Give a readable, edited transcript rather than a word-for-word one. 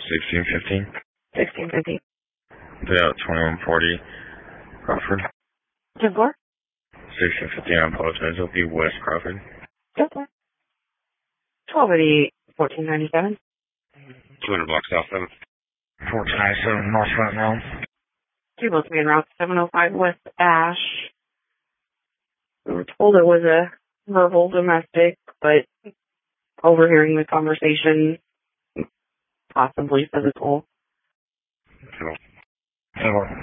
1615. 1650. Yeah, 2140 Crawford. 10-4? 1615, I apologize. It'll be West Crawford. 10-4. 1288, 1497. 200 blocks south of 1497 North Front Mill. Two both main route 705 West Ash. We were told it was a verbal domestic, but overhearing the conversation, possibly physical. Cool.